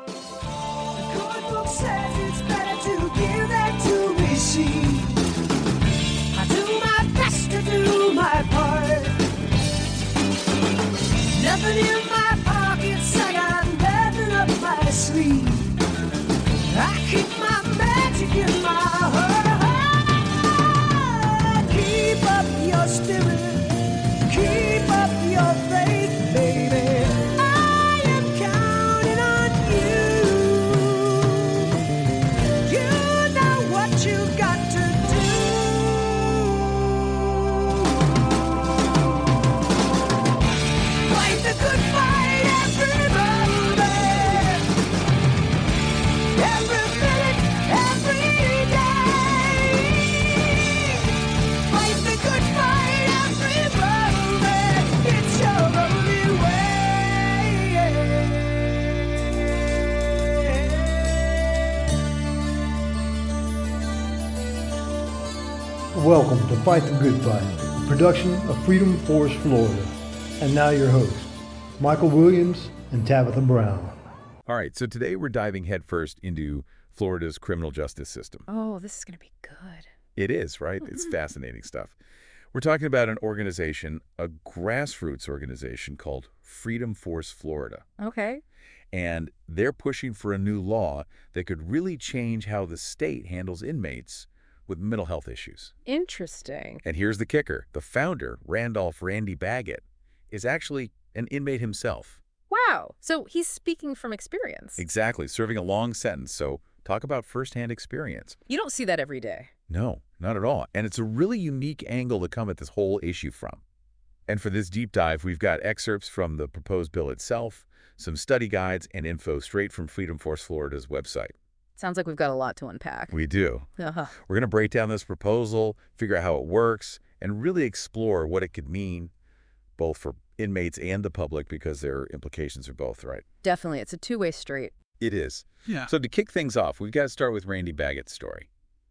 The code book says it's better to give than to receive. I do my best to do my part. Nothing in my pockets, I got nothing up my sleeve. I keep my magic in my heart. Keep up your spirit, keep up your faith, baby. I am counting on you. You know what you got to do. Fight the good fight, everybody. Every minute, every day. Fight the good fight, everybody. It's your only way. Welcome to Fight the Good Fight, a production of Freedom Force Florida. And now your hosts, Michael Williams and Tabitha Brown. All right, so today we're diving headfirst into Florida's criminal justice system. Oh, this is going to be good. It is, right? It's fascinating stuff. We're talking about an organization, a grassroots organization called Freedom Force Florida. Okay. And they're pushing for a new law that could really change how the state handles inmates with mental health issues. Interesting. And here's the kicker. The founder, Randolph Randy Baggett, is actually an inmate himself. Wow. So he's speaking from experience. Exactly, serving a long sentence. So talk about firsthand experience. You don't see that every day. No, not at all. And it's a really unique angle to come at this whole issue from. And for this deep dive, we've got excerpts from the proposed bill itself, some study guides, and info straight from Freedom Force Florida's website. Sounds like we've got a lot to unpack. We do. Uh-huh. We're going to break down this proposal, figure out how it works, and really explore what it could mean both for inmates and the public, because their implications are both, right? Definitely. It's a two-way street. It is. Yeah. So to kick things off, we've got to start with Randy Baggett's story.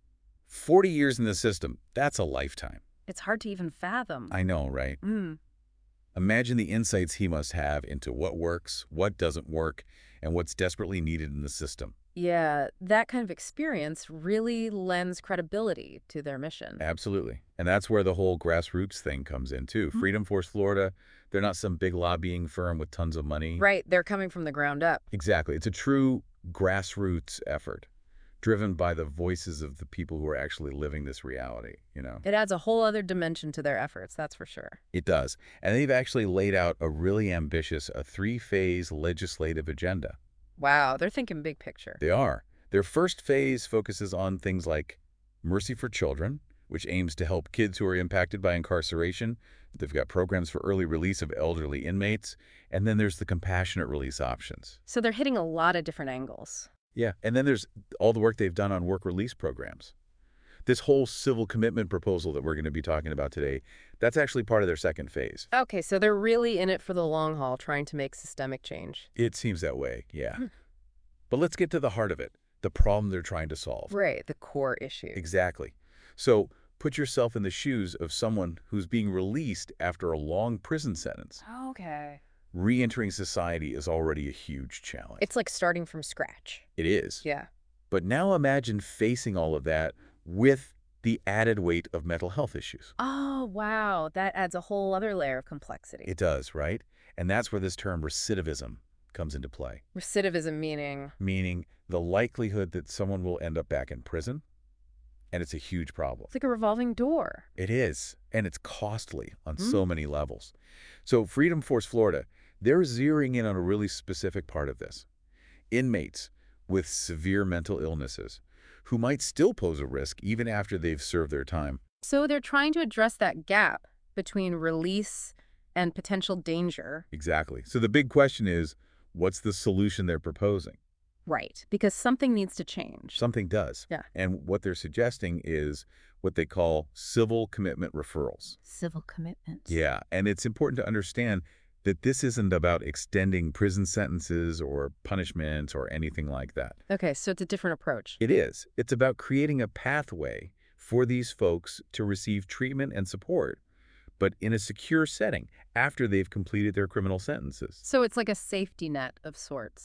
40 years in the system, that's a lifetime. It's hard to even fathom. I know, right? Mm. Imagine the insights he must have into what works, what doesn't work, and what's desperately needed in the system. Yeah, that kind of experience really lends credibility to their mission. Absolutely. And that's where the whole grassroots thing comes in, too. Freedom Force Florida, they're not some big lobbying firm with tons of money. Right. They're coming from the ground up. Exactly. It's a true grassroots effort, driven by the voices of the people who are actually living this reality, you know? It adds a whole other dimension to their efforts, that's for sure. It does. And they've actually laid out a really ambitious, a three-phase legislative agenda. Wow, they're thinking big picture. They are. Their first phase focuses on things like Mercy for Children, which aims to help kids who are impacted by incarceration. They've got programs for early release of elderly inmates. And then there's the compassionate release options. So they're hitting a lot of different angles. Yeah, and then there's all the work they've done on work release programs. This whole civil commitment proposal that we're going to be talking about today, that's actually part of their second phase. Okay, so they're really in it for the long haul, trying to make systemic change. It seems that way, yeah. But let's get to the heart of it, the problem they're trying to solve. Right, the core issue. Exactly. So put yourself in the shoes of someone who's being released after a long prison sentence. Okay. Re-entering society is already a huge challenge. It's like starting from scratch. It is. Yeah. But now imagine facing all of that with the added weight of mental health issues. Oh, wow. That adds a whole other layer of complexity. It does, right? And that's where this term recidivism comes into play. Recidivism meaning? Meaning the likelihood that someone will end up back in prison, and it's a huge problem. It's like a revolving door. It is, and it's costly on so many levels. So Freedom Force Florida, they're zeroing in on a really specific part of this. Inmates with severe mental illnesses who might still pose a risk even after they've served their time. So they're trying to address that gap between release and potential danger. Exactly. So the big question is, what's the solution they're proposing? Right, because something needs to change. Something does. Yeah. And what they're suggesting is what they call civil commitment referrals. Civil commitment. Yeah, and it's important to understand that this isn't about extending prison sentences or punishments or anything like that. Okay, so it's a different approach. It is. It's about creating a pathway for these folks to receive treatment and support, but in a secure setting after they've completed their criminal sentences. So it's like a safety net of sorts.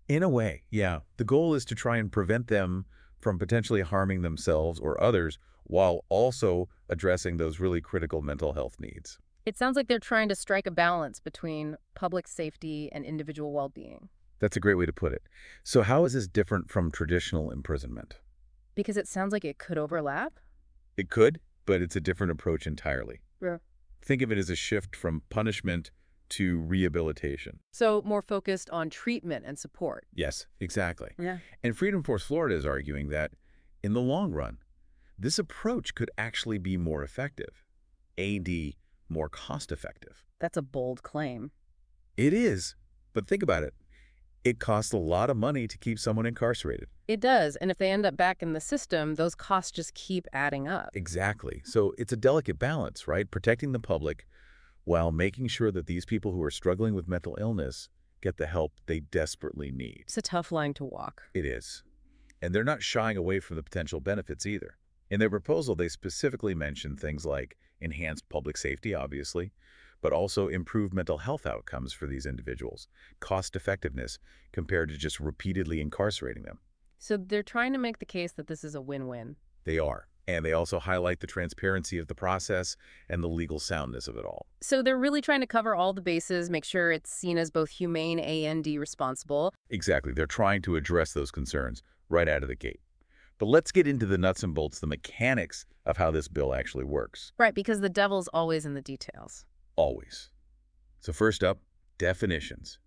In a way, yeah. The goal is to try and prevent them from potentially harming themselves or others while also addressing those really critical mental health needs. It sounds like they're trying to strike a balance between public safety and individual well-being. That's a great way to put it. So how is this different from traditional imprisonment? Because it sounds like it could overlap? It could, but it's a different approach entirely. Yeah. Think of it as a shift from punishment to rehabilitation. So more focused on treatment and support. Yes, exactly. Yeah. And Freedom Force Florida is arguing that, in the long run, this approach could actually be more effective, AD, more cost-effective. That's a bold claim. It is, but think about it. It costs a lot of money to keep someone incarcerated. It does, and if they end up back in the system, those costs just keep adding up. Exactly. So it's a delicate balance, right? Protecting the public while making sure that these people who are struggling with mental illness get the help they desperately need. It's a tough line to walk. It is. And they're not shying away from the potential benefits either. In their proposal, they specifically mention things like enhanced public safety, obviously, but also improved mental health outcomes for these individuals, cost effectiveness compared to just repeatedly incarcerating them. So they're trying to make the case that this is a win-win. They are. And they also highlight the transparency of the process and the legal soundness of it all. So they're really trying to cover all the bases, make sure it's seen as both humane and responsible. Exactly. They're trying to address those concerns right out of the gate. But let's get into the nuts and bolts, the mechanics of how this bill actually works. Right, because the devil's always in the details. Always. So first up, definitions.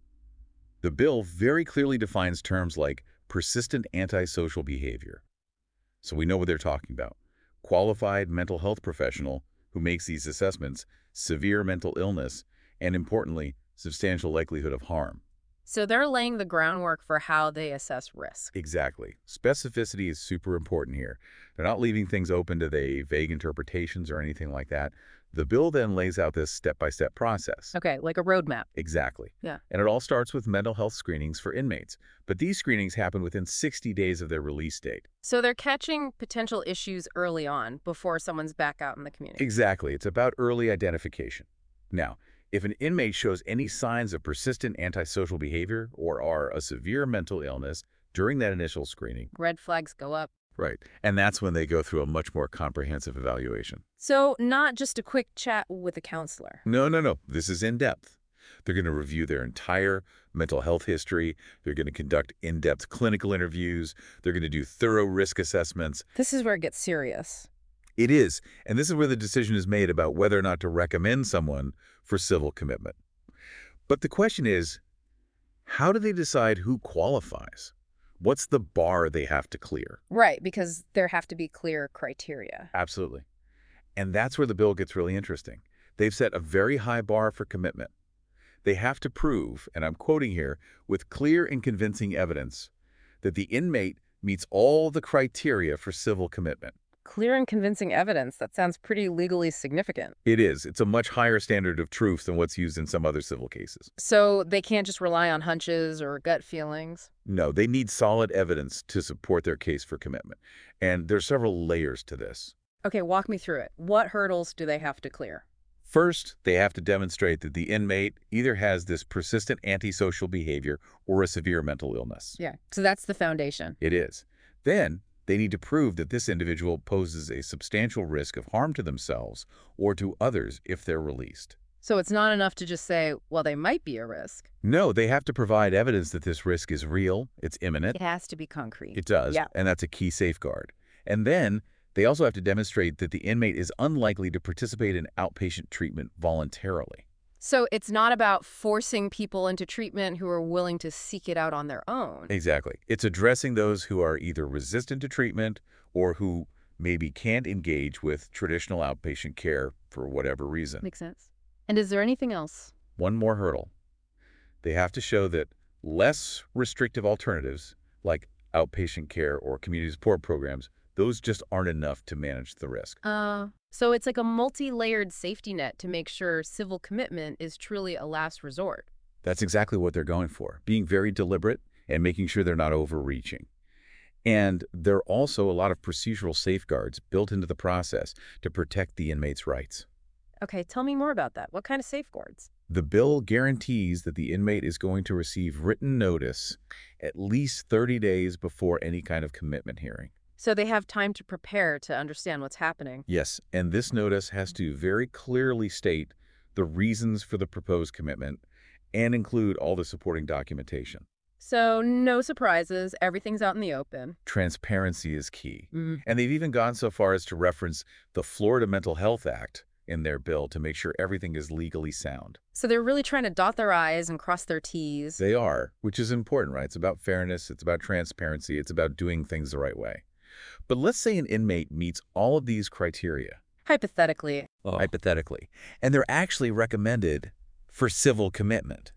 The bill very clearly defines terms like persistent antisocial behavior. So we know what they're talking about. Qualified mental health professional who makes these assessments, severe mental illness, and importantly, substantial likelihood of harm. So they're laying the groundwork for how they assess risk. Exactly. Specificity is super important here. They're not leaving things open to the vague interpretations or anything like that. The bill then lays out this step-by-step process. Okay, like a roadmap. Exactly. Yeah. And it all starts with mental health screenings for inmates. But these screenings happen within 60 days of their release date. So they're catching potential issues early on before someone's back out in the community. Exactly. It's about early identification. Now, if an inmate shows any signs of persistent antisocial behavior or a severe mental illness during that initial screening, Red flags go up. right, and that's when they go through a much more comprehensive evaluation. So not just a quick chat with a counselor. No. This is in-depth. They're going to review their entire mental health history. They're going to conduct in-depth clinical interviews. They're going to do thorough risk assessments. This is where it gets serious. It is, and this is where the decision is made about whether or not to recommend someone for civil commitment. But the question is, how do they decide who qualifies? What's the bar they have to clear? Right, because there have to be clear criteria. Absolutely. And that's where the bill gets really interesting. They've set a very high bar for commitment. They have to prove, and I'm quoting here, with clear and convincing evidence that the inmate meets all the criteria for civil commitment. Clear and convincing evidence. That sounds pretty legally significant. It is. It's a much higher standard of truth than what's used in some other civil cases. So they can't just rely on hunches or gut feelings? No, they need solid evidence to support their case for commitment. And there's several layers to this. Okay, walk me through it. What hurdles do they have to clear? First, they have to demonstrate that the inmate either has this persistent antisocial behavior or a severe mental illness. Yeah, so that's the foundation. It is. Then, they need to prove that this individual poses a substantial risk of harm to themselves or to others if they're released. So it's not enough to just say, well, they might be a risk. No, they have to provide evidence that this risk is real, it's imminent. It has to be concrete. It does, Yeah. and that's a key safeguard. And then, they also have to demonstrate that the inmate is unlikely to participate in outpatient treatment voluntarily. So it's not about forcing people into treatment who are willing to seek it out on their own. Exactly. It's addressing those who are either resistant to treatment or who maybe can't engage with traditional outpatient care for whatever reason. Makes sense. And is there anything else? One more hurdle. They have to show that less restrictive alternatives, like outpatient care or community support programs, those just aren't enough to manage the risk. So it's like a multi-layered safety net to make sure civil commitment is truly a last resort. That's exactly what they're going for, being very deliberate and making sure they're not overreaching. And there are also a lot of procedural safeguards built into the process to protect the inmate's rights. Okay, tell me more about that. What kind of safeguards? The bill guarantees that the inmate is going to receive written notice at least 30 days before any kind of commitment hearing. So they have time to prepare to understand what's happening. Yes, and this notice has to very clearly state the reasons for the proposed commitment and include all the supporting documentation. So no surprises, everything's out in the open. Transparency is key. Mm. And they've even gone so far as to reference the Florida Mental Health Act in their bill to make sure everything is legally sound. So they're really trying to dot their I's and cross their T's. They are, which is important, right? It's about fairness, it's about transparency, it's about doing things the right way. But let's say an inmate meets all of these criteria. Hypothetically. Hypothetically. And they're actually recommended for civil commitment.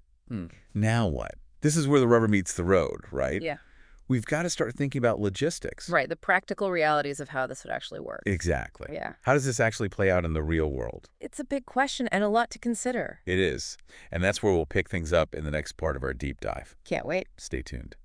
Now what? This is where the rubber meets the road, right? Yeah. We've got to start thinking about logistics. Right, the practical realities of how this would actually work. Exactly. Yeah. How does this actually play out in the real world? It's a big question and a lot to consider. It is. And that's where we'll pick things up in the next part of our deep dive. Can't wait. Stay tuned.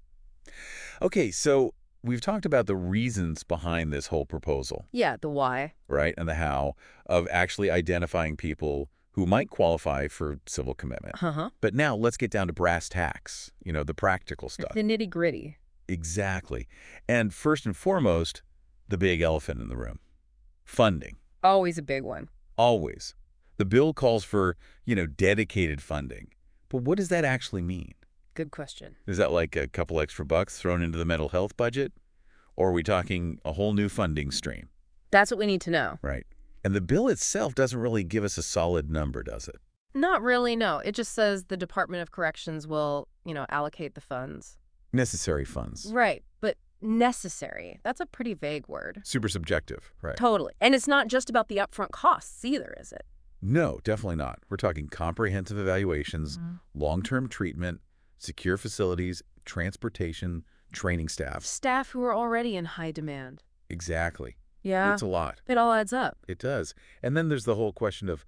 Okay, so we've talked about the reasons behind this whole proposal, Yeah, the why. right? And the how of actually identifying people who might qualify for civil commitment. Uh-huh. But now let's get down to brass tacks, the practical stuff. The nitty-gritty. Exactly. And first and foremost, the big elephant in the room. Funding. Always a big one. Always. The bill calls for, dedicated funding. But what does that actually mean? Good question. Is that like a couple extra bucks thrown into the mental health budget? Or are we talking a whole new funding stream? That's what we need to know. Right. And the bill itself doesn't really give us a solid number, does it? Not really, no. It just says the Department of Corrections will, allocate the funds. Necessary funds. Right, but necessary. That's a pretty vague word. Super subjective, right? Totally. And it's not just about the upfront costs either, is it? No, definitely not. We're talking comprehensive evaluations, long-term treatment, secure facilities, transportation, training staff. Staff who are already in high demand. Exactly. Yeah. It's a lot. It all adds up. It does. And then there's the whole question of,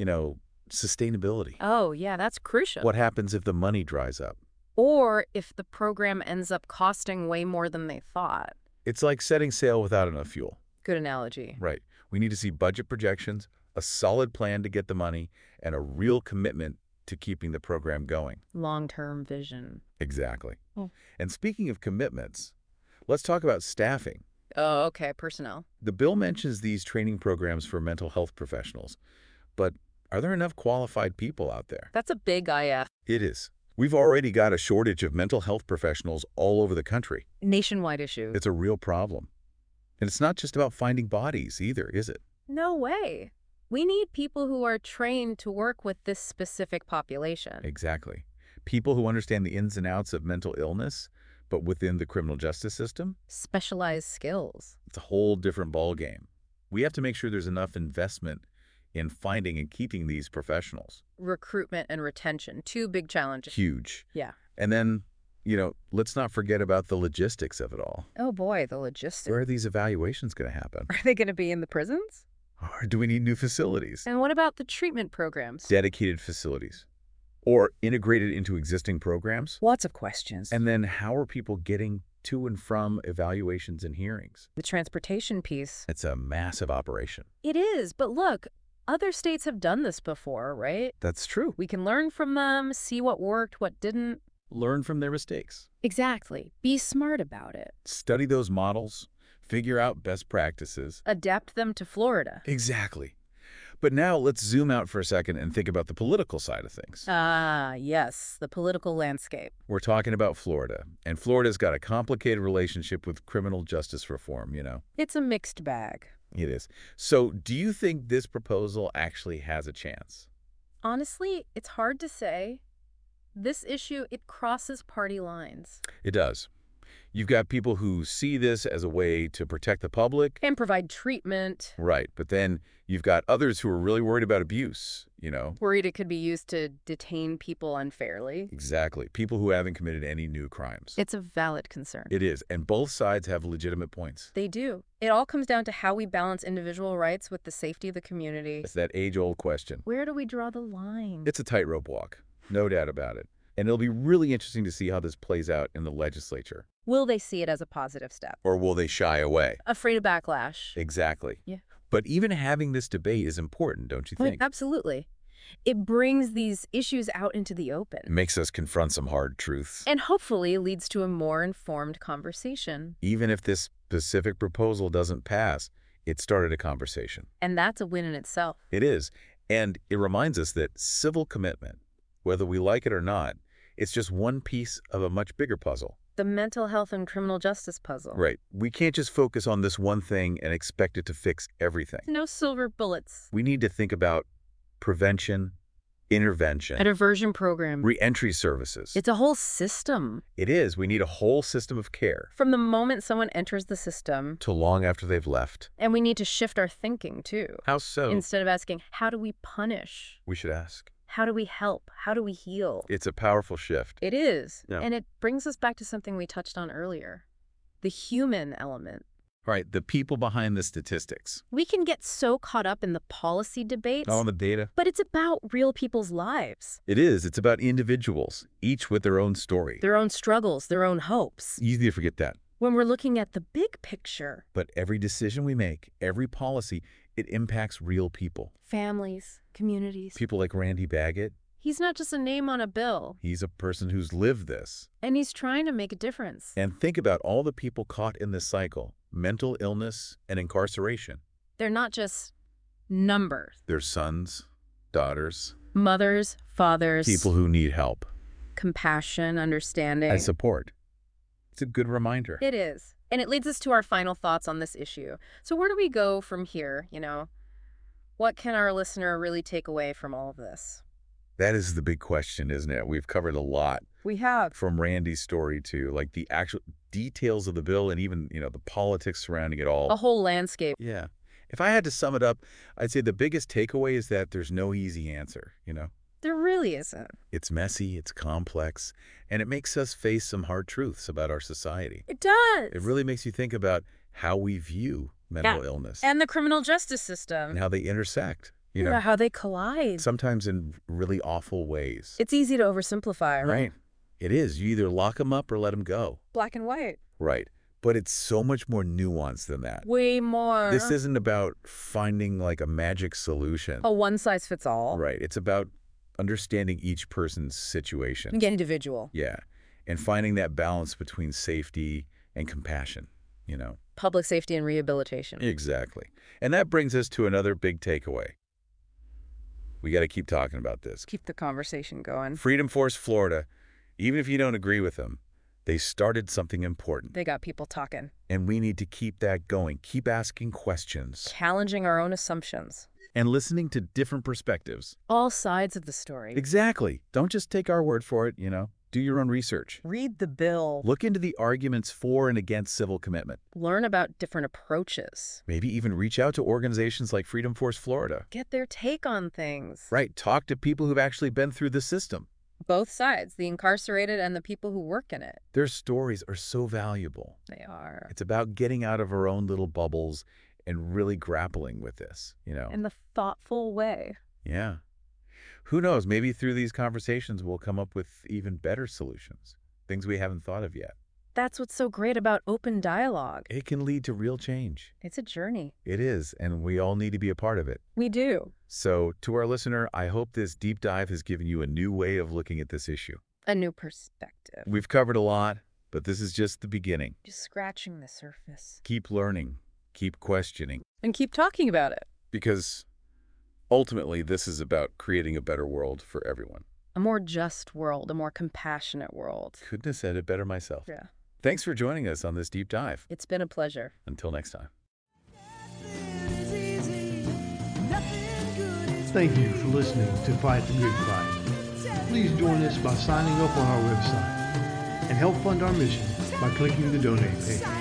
sustainability. Oh, yeah, that's crucial. What happens if the money dries up? Or if the program ends up costing way more than they thought. It's like setting sail without enough fuel. Good analogy. Right. We need to see budget projections, a solid plan to get the money, and a real commitment to keeping the program going. Long-term vision. Exactly. Oh. And speaking of commitments, let's talk about staffing. Oh, okay, personnel. The bill mentions these training programs for mental health professionals, but are there enough qualified people out there? That's a big IF. It is. We've already got a shortage of mental health professionals all over the country. Nationwide issue. It's a real problem. And it's not just about finding bodies either, is it? No way. We need people who are trained to work with this specific population. Exactly. People who understand the ins and outs of mental illness, but within the criminal justice system. Specialized skills. It's a whole different ballgame. We have to make sure there's enough investment in finding and keeping these professionals. Recruitment and retention. Two big challenges. Huge. Yeah. And then, let's not forget about the logistics of it all. Oh boy, the logistics. Where are these evaluations going to happen? Are they going to be in the prisons? Or do we need new facilities? And what about the treatment programs? Dedicated facilities. Or integrated into existing programs? Lots of questions. And then how are people getting to and from evaluations and hearings? The transportation piece. It's a massive operation. It is, but look, other states have done this before, right? That's true. We can learn from them, see what worked, what didn't. Learn from their mistakes. Exactly. Be smart about it. Study those models. Figure out best practices. Adapt them to Florida. Exactly. But now let's zoom out for a second and think about the political side of things. Ah, yes, the political landscape. We're talking about Florida, and Florida's got a complicated relationship with criminal justice reform, It's a mixed bag. It is. So do you think this proposal actually has a chance? Honestly, it's hard to say. This issue, it crosses party lines. It does. You've got people who see this as a way to protect the public. And provide treatment. Right. But then you've got others who are really worried about abuse, Worried it could be used to detain people unfairly. Exactly. People who haven't committed any new crimes. It's a valid concern. It is. And both sides have legitimate points. They do. It all comes down to how we balance individual rights with the safety of the community. It's that age-old question. Where do we draw the line? It's a tightrope walk. No doubt about it. And it'll be really interesting to see how this plays out in the legislature. Will they see it as a positive step? Or will they shy away? Afraid of backlash? Exactly. Yeah. But even having this debate is important, don't you think? Absolutely. It brings these issues out into the open. It makes us confront some hard truths. And hopefully leads to a more informed conversation. Even if this specific proposal doesn't pass, it started a conversation. And that's a win in itself. It is. And it reminds us that civil commitment, whether we like it or not, it's just one piece of a much bigger puzzle. The mental health and criminal justice puzzle. Right. We can't just focus on this one thing and expect it to fix everything. No silver bullets. We need to think about prevention, intervention, A diversion program. re-entry services. It's a whole system. It is. We need a whole system of care From the moment someone enters the system, till long after they've left. and we need to shift our thinking too. How so? Instead of asking, how do we punish? We should ask. How do we help? How do we heal? It's a powerful shift. It is. Yeah. And it brings us back to something we touched on earlier. The human element. Right. The people behind the statistics. We can get so caught up in the policy debates, On the data. but it's about real people's lives, It is. It's about individuals, each with their own story. their own struggles, their own hopes. Easy to forget that. When we're looking at the big picture, But every decision we make, every policy, it impacts real people. families, communities. People like Randy Baggett, He's not just a name on a bill, he's a person who's lived this. and he's trying to make a difference. And think about all the people caught in this cycle, mental illness and incarceration. They're not just numbers. Their sons, daughters, Mothers, fathers, people who need help compassion, understanding. and support. It's a good reminder. It is. And it leads us to our final thoughts on this issue. So where do we go from here, What can our listener really take away from all of this? That is the big question, isn't it? We've covered a lot We have. from Randy's story to like the actual details of the bill and even, the politics surrounding it all. A whole landscape. Yeah. If I had to sum it up, I'd say the biggest takeaway is that there's no easy answer, There really isn't. It's messy, it's complex, and it makes us face some hard truths about our society. It does. It really makes you think about how we view mental illness And the criminal justice system. and how they intersect, How they collide. sometimes in really awful ways. It's easy to oversimplify, Right. It is. You either lock them up or let them go. Black and white. Right. But it's so much more nuanced than that. Way more. This isn't about finding like a magic solution. a one-size-fits-all. Right. It's about understanding each person's situation. Get individual. Yeah. And finding that balance between safety and compassion, Public safety and rehabilitation. Exactly. And that brings us to another big takeaway. We got to keep talking about this. Keep the conversation going. Freedom Force Florida, even if you don't agree with them, they started something important. They got people talking. And we need to keep that going. Keep asking questions. Challenging our own assumptions. And listening to different perspectives. All sides of the story. Exactly. Don't just take our word for it, Do your own research. Read the bill. Look into the arguments for and against civil commitment. Learn about different approaches. Maybe even reach out to organizations like Freedom Force Florida. Get their take on things. Right. Talk to people who've actually been through the system. Both sides, the incarcerated and the people who work in it. Their stories are so valuable. They are. It's about getting out of our own little bubbles and really grappling with this, In the thoughtful way. Yeah. Who knows? Maybe through these conversations, we'll come up with even better solutions, things we haven't thought of yet. That's what's so great about open dialogue. It can lead to real change. It's a journey. It is, and we all need to be a part of it. We do. So, to our listener, I hope this deep dive has given you a new way of looking at this issue. A new perspective. We've covered a lot, but this is just the beginning. Just scratching the surface. Keep learning, keep questioning, And keep talking about it. because ultimately, this is about creating a better world for everyone. A more just world, a more compassionate world. Couldn't have said it better myself. Yeah. Thanks for joining us on this deep dive. It's been a pleasure. Until next time. Thank you for listening to Fight the Good Fight. Please join us by signing up on our website and help fund our mission by clicking the donate page.